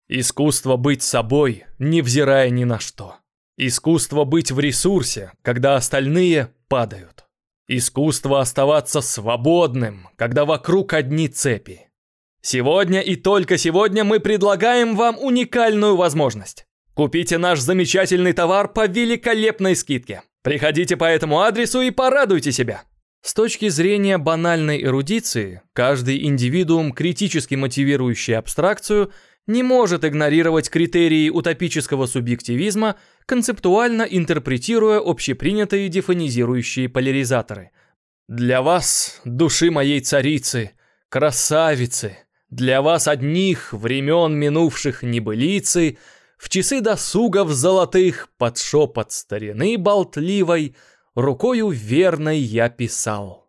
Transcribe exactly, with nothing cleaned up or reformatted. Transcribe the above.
Искусство быть собой, невзирая ни на что. Искусство быть в ресурсе, когда остальные падают. Искусство оставаться свободным, когда вокруг одни цепи. Сегодня и только сегодня мы предлагаем вам уникальную возможность. Купите наш замечательный товар по великолепной скидке. Приходите по этому адресу и порадуйте себя. С точки зрения банальной эрудиции, каждый индивидуум, критически мотивирующий абстракцию, не может игнорировать критерии утопического субъективизма, концептуально интерпретируя общепринятые дефонизирующие поляризаторы. Для вас, души моей царицы, красавицы, для вас одних времен минувших небылицы, в часы досугов золотых под шепот старины болтливой рукою верной я писал.